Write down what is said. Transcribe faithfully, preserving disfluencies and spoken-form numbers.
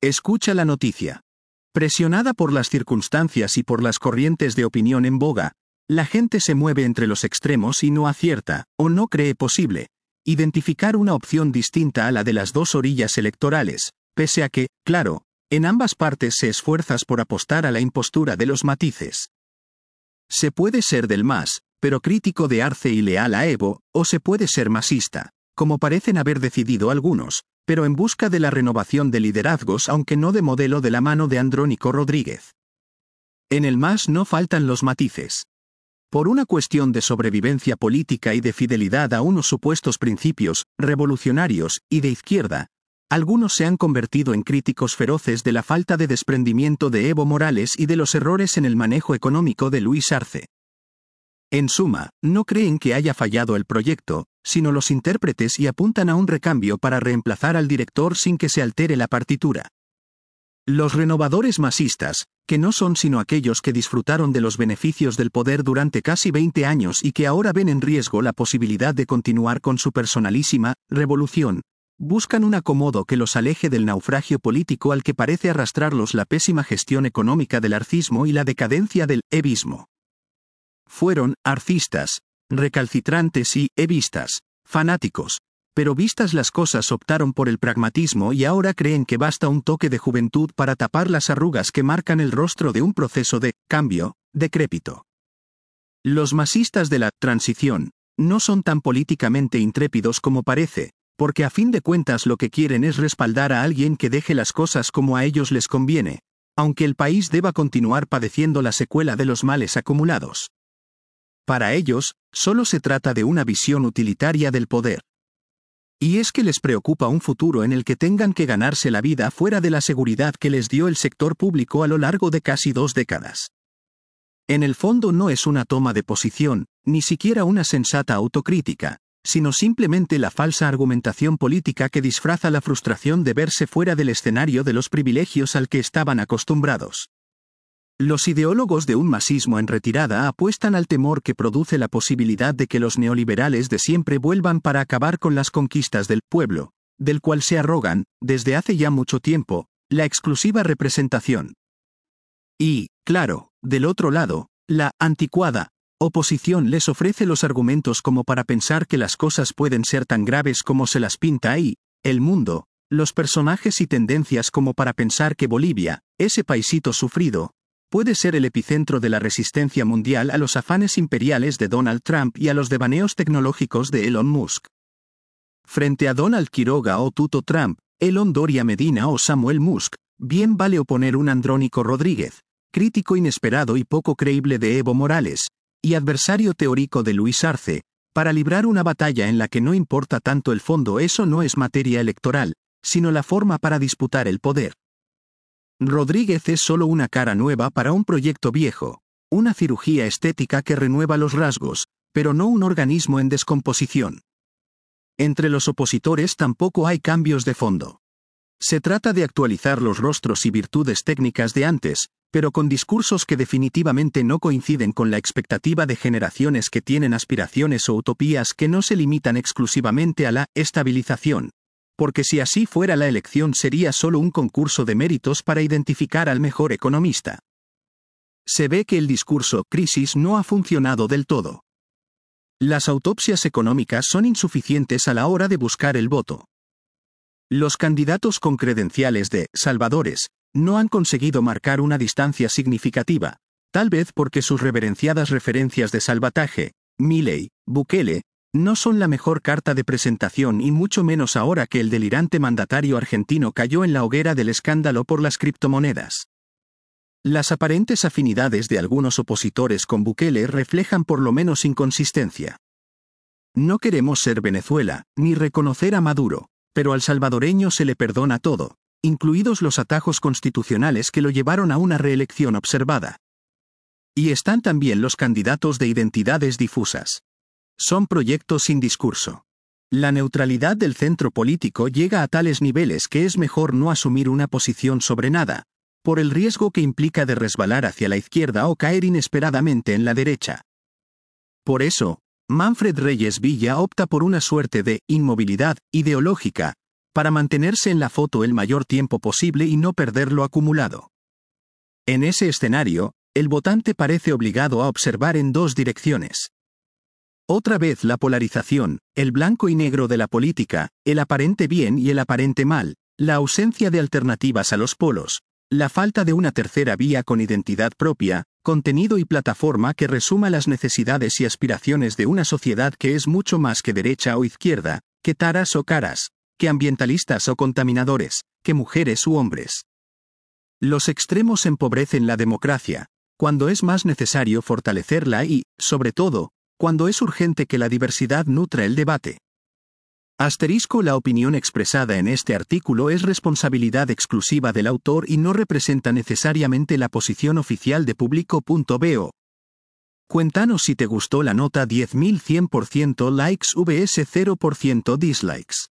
Escucha la noticia. Presionada por las circunstancias y por las corrientes de opinión en boga, la gente se mueve entre los extremos y no acierta, o no cree posible, identificar una opción distinta a la de las dos orillas electorales, pese a que, claro, en ambas partes se esfuerzas por apostar a la impostura de los matices. Se puede ser del MAS, pero crítico de Arce y leal a Evo, o se puede ser masista, como parecen haber decidido algunos, pero en busca de la renovación de liderazgos aunque no de modelo de la mano de Andrónico Rodríguez. En el MAS no faltan los matices. Por una cuestión de sobrevivencia política y de fidelidad a unos supuestos principios revolucionarios y de izquierda, algunos se han convertido en críticos feroces de la falta de desprendimiento de Evo Morales y de los errores en el manejo económico de Luis Arce. En suma, no creen que haya fallado el proyecto, sino los intérpretes y apuntan a un recambio para reemplazar al director sin que se altere la partitura. Los renovadores masistas, que no son sino aquellos que disfrutaron de los beneficios del poder durante casi veinte años y que ahora ven en riesgo la posibilidad de continuar con su personalísima revolución, buscan un acomodo que los aleje del naufragio político al que parece arrastrarlos la pésima gestión económica del arcismo y la decadencia del evismo. Fueron arcistas, recalcitrantes y evistas, fanáticos, pero vistas las cosas optaron por el pragmatismo y ahora creen que basta un toque de juventud para tapar las arrugas que marcan el rostro de un proceso de cambio decrépito. Los masistas de la transición no son tan políticamente intrépidos como parece, porque a fin de cuentas lo que quieren es respaldar a alguien que deje las cosas como a ellos les conviene, aunque el país deba continuar padeciendo la secuela de los males acumulados. Para ellos, solo se trata de una visión utilitaria del poder. Y es que les preocupa un futuro en el que tengan que ganarse la vida fuera de la seguridad que les dio el sector público a lo largo de casi dos décadas. En el fondo no es una toma de posición, ni siquiera una sensata autocrítica, sino simplemente la falsa argumentación política que disfraza la frustración de verse fuera del escenario de los privilegios al que estaban acostumbrados. Los ideólogos de un masismo en retirada apuestan al temor que produce la posibilidad de que los neoliberales de siempre vuelvan para acabar con las conquistas del pueblo, del cual se arrogan, desde hace ya mucho tiempo, la exclusiva representación. Y, claro, del otro lado, la anticuada oposición les ofrece los argumentos como para pensar que las cosas pueden ser tan graves como se las pinta y, el mundo, los personajes y tendencias como para pensar que Bolivia, ese paisito sufrido, puede ser el epicentro de la resistencia mundial a los afanes imperiales de Donald Trump y a los devaneos tecnológicos de Elon Musk. Frente a Donald Quiroga o Tuto Trump, Elon Doria Medina o Samuel Musk, bien vale oponer un Andrónico Rodríguez, crítico inesperado y poco creíble de Evo Morales, y adversario teórico de Luis Arce, para librar una batalla en la que no importa tanto el fondo. Eso no es materia electoral, sino la forma para disputar el poder. Rodríguez es solo una cara nueva para un proyecto viejo, una cirugía estética que renueva los rasgos, pero no un organismo en descomposición. Entre los opositores tampoco hay cambios de fondo. Se trata de actualizar los rostros y virtudes técnicas de antes, pero con discursos que definitivamente no coinciden con la expectativa de generaciones que tienen aspiraciones o utopías que no se limitan exclusivamente a la estabilización. Porque si así fuera, la elección sería solo un concurso de méritos para identificar al mejor economista. Se ve que el discurso crisis no ha funcionado del todo. Las autopsias económicas son insuficientes a la hora de buscar el voto. Los candidatos con credenciales de salvadores no han conseguido marcar una distancia significativa, tal vez porque sus reverenciadas referencias de salvataje, Milei, Bukele, no son la mejor carta de presentación y mucho menos ahora que el delirante mandatario argentino cayó en la hoguera del escándalo por las criptomonedas. Las aparentes afinidades de algunos opositores con Bukele reflejan por lo menos inconsistencia. No queremos ser Venezuela, ni reconocer a Maduro, pero al salvadoreño se le perdona todo, incluidos los atajos constitucionales que lo llevaron a una reelección observada. Y están también los candidatos de identidades difusas. Son proyectos sin discurso. La neutralidad del centro político llega a tales niveles que es mejor no asumir una posición sobre nada, por el riesgo que implica de resbalar hacia la izquierda o caer inesperadamente en la derecha. Por eso, Manfred Reyes Villa opta por una suerte de inmovilidad ideológica, para mantenerse en la foto el mayor tiempo posible y no perder lo acumulado. En ese escenario, el votante parece obligado a observar en dos direcciones. Otra vez la polarización, el blanco y negro de la política, el aparente bien y el aparente mal, la ausencia de alternativas a los polos, la falta de una tercera vía con identidad propia, contenido y plataforma que resuma las necesidades y aspiraciones de una sociedad que es mucho más que derecha o izquierda, que taras o caras, que ambientalistas o contaminadores, que mujeres u hombres. Los extremos empobrecen la democracia, cuando es más necesario fortalecerla y, sobre todo, cuando es urgente que la diversidad nutra el debate. Asterisco La opinión expresada en este artículo es responsabilidad exclusiva del autor y no representa necesariamente la posición oficial de Público punto bo. Cuéntanos si te gustó la nota diez mil cien por ciento likes vs cero por ciento dislikes.